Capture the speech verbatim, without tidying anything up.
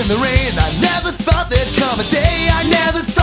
in the rain. I never thought there'd come a day. I never thought